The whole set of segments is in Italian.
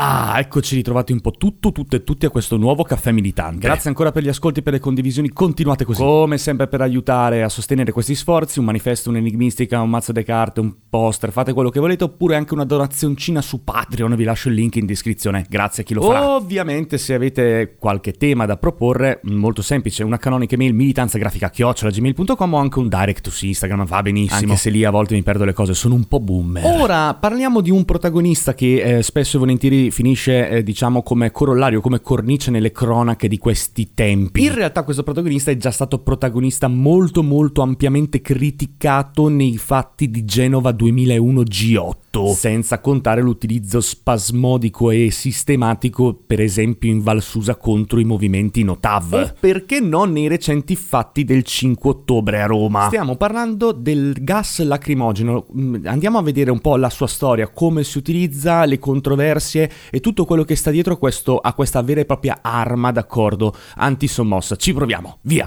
Ah, eccoci ritrovati un po' tutte e tutti a questo nuovo Caffè Militante. Grazie ancora per gli ascolti e per le condivisioni, continuate così. Come sempre per aiutare a sostenere questi sforzi, un manifesto, un'enigmistica, un mazzo di carte, un poster, fate quello che volete, oppure anche una donazioncina su Patreon, vi lascio il link in descrizione, grazie a chi lo farà. Ovviamente se avete qualche tema da proporre, molto semplice, una canoniche mail militanzagrafica@gmail.com o anche un direct su Instagram, va benissimo, anche se lì a volte mi perdo le cose, sono un po' boomer. Ora parliamo di un protagonista che spesso e volentieri finisce diciamo come corollario, come cornice nelle cronache di questi tempi. In realtà questo protagonista è già stato protagonista molto ampiamente criticato nei fatti di Genova 2001 G8, senza contare l'utilizzo spasmodico e sistematico per esempio in Val Susa contro i movimenti Notav, o perché no nei recenti fatti del 5 ottobre a Roma. Stiamo parlando del gas lacrimogeno, andiamo a vedere un po' la sua storia, come si utilizza, le controversie e tutto quello che sta dietro a questa vera e propria arma, d'accordo, antisommossa. Ci proviamo, via!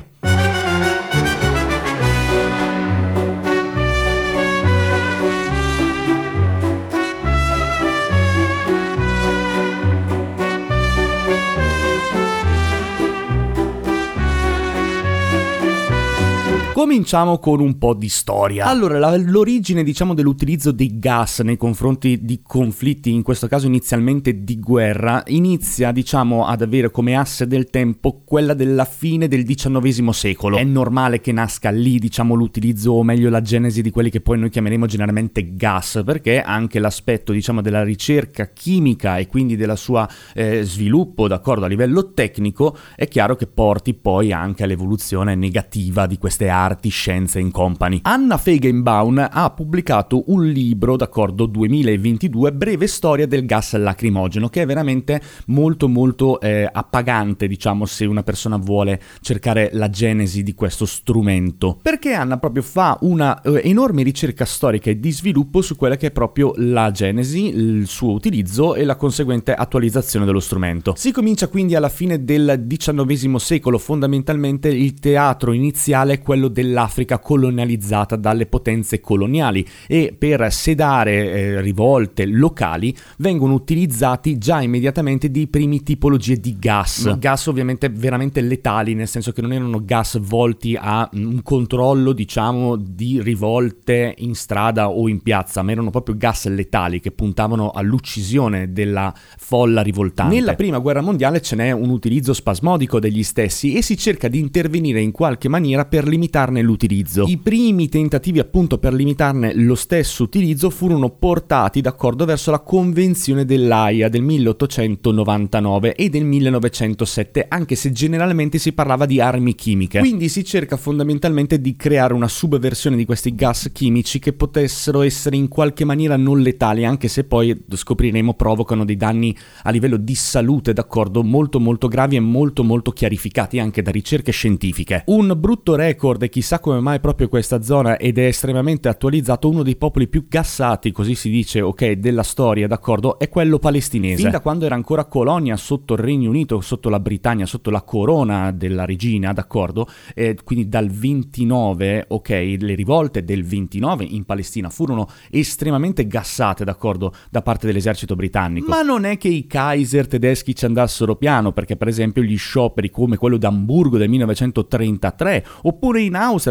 Cominciamo con un po' di storia. Allora, l'origine, diciamo, dell'utilizzo dei gas nei confronti di conflitti, in questo caso inizialmente di guerra, inizia, diciamo, ad avere come asse del tempo quella della fine del XIX secolo. È normale che nasca lì, diciamo, l'utilizzo, o meglio la genesi di quelli che poi noi chiameremo generalmente gas, perché anche l'aspetto, diciamo, della ricerca chimica e quindi della sua sviluppo, d'accordo, a livello tecnico, è chiaro che porti poi anche all'evoluzione negativa di queste arti, scienze in company. Anna Feigenbaum ha pubblicato un libro, d'accordo, 2022, Breve storia del gas lacrimogeno, che è veramente molto appagante, diciamo, se una persona vuole cercare la genesi di questo strumento, perché Anna proprio fa una enorme ricerca storica e di sviluppo su quella che è proprio la genesi, il suo utilizzo e la conseguente attualizzazione dello strumento. Si comincia quindi alla fine del XIX secolo, fondamentalmente il teatro iniziale è quello dell'Africa colonializzata dalle potenze coloniali, e per sedare rivolte locali vengono utilizzati già immediatamente dei primi tipologie di gas. Gas ovviamente veramente letali, nel senso che non erano gas volti a un controllo, diciamo, di rivolte in strada o in piazza, ma erano proprio gas letali che puntavano all'uccisione della folla rivoltante. Nella prima guerra mondiale ce n'è un utilizzo spasmodico degli stessi e si cerca di intervenire in qualche maniera per limitarne l'utilizzo. I primi tentativi appunto per limitarne lo stesso utilizzo furono portati, d'accordo, verso la Convenzione dell'Aia del 1899 e del 1907, anche se generalmente si parlava di armi chimiche. Quindi si cerca fondamentalmente di creare una subversione di questi gas chimici che potessero essere in qualche maniera non letali, anche se poi scopriremo provocano dei danni a livello di salute, d'accordo, molto gravi e molto chiarificati anche da ricerche scientifiche. Un brutto record, e chissà come mai proprio questa zona, ed è estremamente attualizzato, uno dei popoli più gassati, così si dice, ok, della storia, d'accordo, è quello palestinese. Fin da quando era ancora colonia sotto il Regno Unito, sotto la Britannia, sotto la corona della regina, d'accordo, quindi dal 29, ok, le rivolte del 29 in Palestina furono estremamente gassate, d'accordo, da parte dell'esercito britannico. Ma non è che i Kaiser tedeschi ci andassero piano, perché per esempio gli scioperi come quello d'Amburgo del 1933, oppure in Austria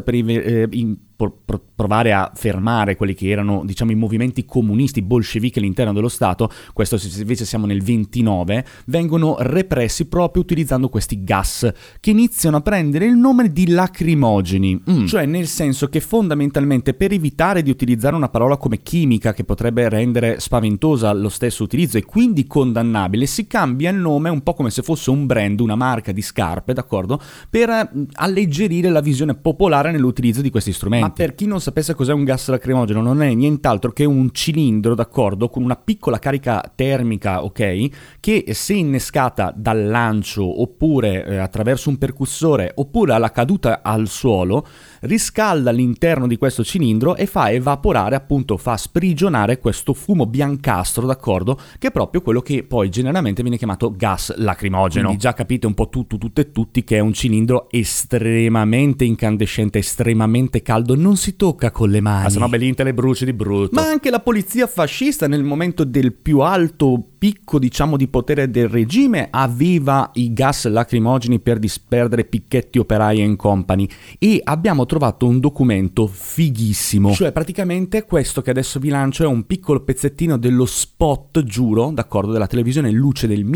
per provare a fermare quelli che erano, diciamo, i movimenti comunisti bolscevichi all'interno dello Stato, questo invece siamo nel 29, vengono repressi proprio utilizzando questi gas che iniziano a prendere il nome di lacrimogeni, cioè nel senso che fondamentalmente per evitare di utilizzare una parola come chimica che potrebbe rendere spaventosa lo stesso utilizzo e quindi condannabile, si cambia il nome un po' come se fosse un brand, una marca di scarpe, d'accordo, per alleggerire la visione popolare nell'utilizzo di questi strumenti. Ma per chi non sapesse cos'è un gas lacrimogeno, non è nient'altro che un cilindro, d'accordo, con una piccola carica termica, ok, che se innescata dal lancio oppure attraverso un percussore oppure alla caduta al suolo riscalda all'interno di questo cilindro e fa evaporare, appunto fa sprigionare questo fumo biancastro, d'accordo, che è proprio quello che poi generalmente viene chiamato gas lacrimogeno. Quindi già capite un po' tutte e tutti che è un cilindro estremamente incandescente, estremamente caldo, non si tocca con le mani, se no belli te le bruci di brutto. Ma anche la polizia fascista nel momento del più alto spicco diciamo di potere del regime aveva i gas lacrimogeni per disperdere Picchetti, Operai and Company, e abbiamo trovato un documento fighissimo, cioè praticamente questo che adesso vi lancio è un piccolo pezzettino dello spot, giuro, d'accordo, della televisione Luce del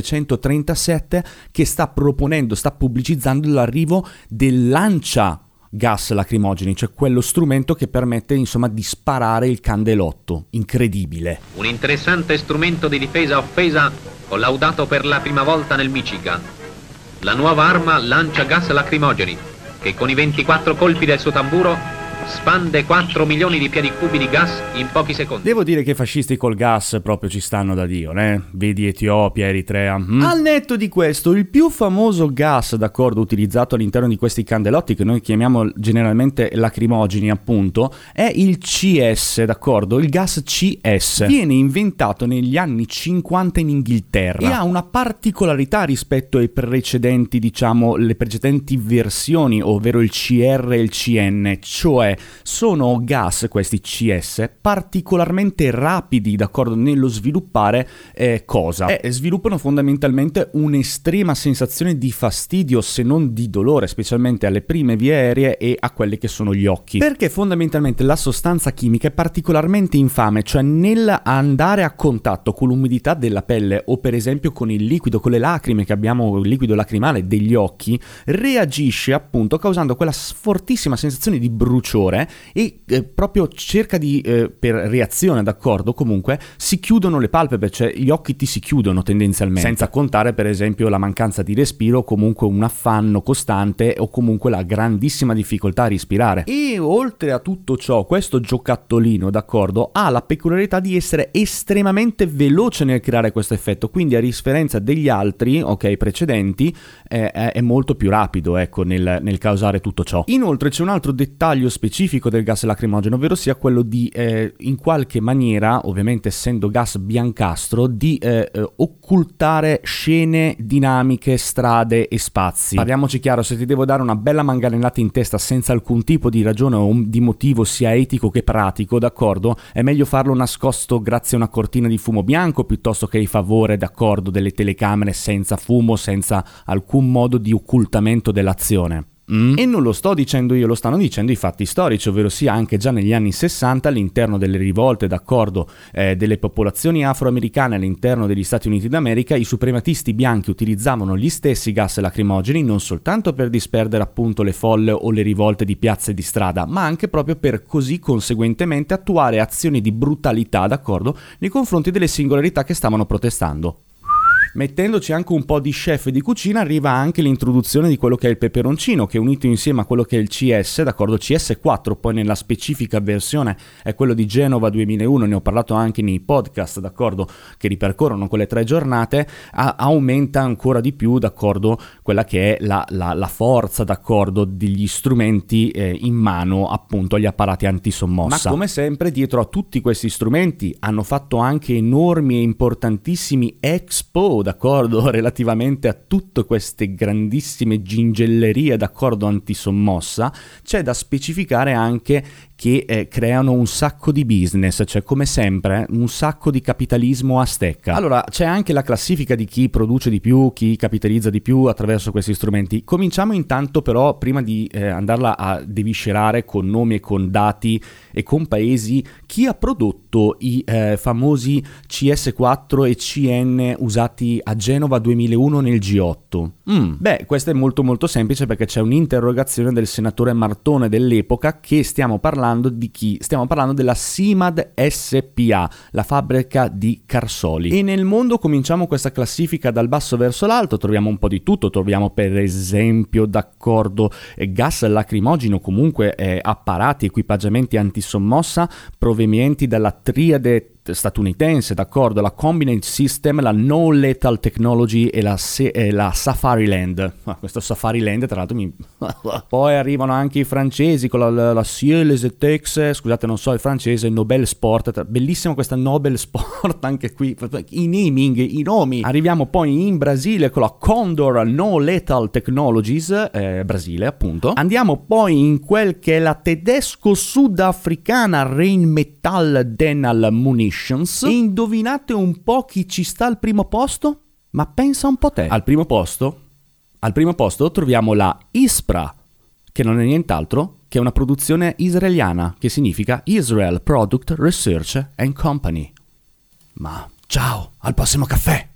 1937 che sta pubblicizzando l'arrivo del lancia gas lacrimogeni, cioè quello strumento che permette insomma di sparare il candelotto. Incredibile. Un interessante strumento di difesa offesa collaudato per la prima volta nel Michigan. La nuova arma lancia gas lacrimogeni che con i 24 colpi del suo tamburo spande 4 milioni di piedi cubi di gas in pochi secondi. Devo dire che i fascisti col gas proprio ci stanno da Dio, né? Vedi Etiopia, Eritrea. Al netto di questo, il più famoso gas, d'accordo, utilizzato all'interno di questi candelotti, che noi chiamiamo generalmente lacrimogeni, appunto, è il CS, d'accordo? Il gas CS. Viene inventato negli anni 50 in Inghilterra e ha una particolarità rispetto ai precedenti, diciamo, le precedenti versioni, ovvero il CR e il CN, cioè sono gas, questi CS, particolarmente rapidi, d'accordo, nello sviluppare sviluppano fondamentalmente un'estrema sensazione di fastidio, se non di dolore, specialmente alle prime vie aeree e a quelli che sono gli occhi, perché fondamentalmente la sostanza chimica è particolarmente infame, cioè nel andare a contatto con l'umidità della pelle o per esempio con il liquido, con le lacrime che abbiamo, il liquido lacrimale degli occhi, reagisce appunto causando quella fortissima sensazione di bruciore e proprio cerca di per reazione, d'accordo, comunque si chiudono le palpebre, cioè gli occhi ti si chiudono tendenzialmente, senza contare per esempio la mancanza di respiro o comunque un affanno costante o comunque la grandissima difficoltà a respirare. E oltre a tutto ciò, questo giocattolino, d'accordo, ha la peculiarità di essere estremamente veloce nel creare questo effetto, quindi a differenza degli altri, ok, precedenti, è molto più rapido, ecco, nel causare tutto ciò. Inoltre c'è un altro dettaglio specifico del gas lacrimogeno, ovvero sia quello di in qualche maniera, ovviamente essendo gas biancastro, di occultare scene dinamiche, strade e spazi. Parliamoci chiaro, se ti devo dare una bella manganellata in testa senza alcun tipo di ragione o di motivo sia etico che pratico, d'accordo, è meglio farlo nascosto grazie a una cortina di fumo bianco piuttosto che in favore, d'accordo, delle telecamere senza fumo, senza alcun modo di occultamento dell'azione. E non lo sto dicendo io, lo stanno dicendo i fatti storici, ovvero sia anche già negli anni 60 all'interno delle rivolte, d'accordo, delle popolazioni afroamericane all'interno degli Stati Uniti d'America, i suprematisti bianchi utilizzavano gli stessi gas lacrimogeni non soltanto per disperdere appunto le folle o le rivolte di piazze e di strada, ma anche proprio per così conseguentemente attuare azioni di brutalità, d'accordo, nei confronti delle singolarità che stavano protestando. Mettendoci anche un po' di chef e di cucina arriva anche l'introduzione di quello che è il peperoncino, che unito insieme a quello che è il CS, d'accordo, CS4, poi nella specifica versione è quello di Genova 2001, ne ho parlato anche nei podcast, d'accordo, che ripercorrono quelle 3 giornate, aumenta ancora di più, d'accordo, quella che è la forza, d'accordo, degli strumenti in mano appunto agli apparati antisommossa. Ma come sempre dietro a tutti questi strumenti hanno fatto anche enormi e importantissimi expo, d'accordo, relativamente a tutte queste grandissime gingellerie, d'accordo, antisommossa. C'è da specificare anche che creano un sacco di business, cioè come sempre un sacco di capitalismo a stecca. Allora c'è anche la classifica di chi produce di più, chi capitalizza di più attraverso questi strumenti. Cominciamo intanto però, prima di andarla a deviscerare con nomi e con dati e con paesi, chi ha prodotto i famosi CS4 e CN usati a Genova 2001 nel G8? Beh, questo è molto molto semplice, perché c'è un'interrogazione del senatore Martone dell'epoca, che stiamo parlando di chi? Stiamo parlando della Simad SPA, la fabbrica di Carsoli. E nel mondo cominciamo questa classifica dal basso verso l'alto, troviamo un po' di tutto, troviamo per esempio, d'accordo, gas lacrimogeno, comunque apparati, equipaggiamenti antisommossa provenienti dalla triade statunitense, d'accordo, la Combinate System, la No Lethal Technology e la Safariland. Questo Safariland tra l'altro poi arrivano anche i francesi con la Cieux Tex, scusate non so il francese, Nobel Sport, bellissima questa Nobel Sport anche qui, i naming, i nomi. Arriviamo poi in Brasile con la Condor No Lethal Technologies, Brasile appunto. Andiamo poi in quel che è la tedesco-sudafricana Rheinmetall Denal Munition, Emissions. E indovinate un po' chi ci sta al primo posto? Ma pensa un po' te. Al primo posto troviamo la ISPRA, che non è nient'altro che una produzione israeliana, che significa Israel Product Research and Company. Ma ciao, al prossimo caffè!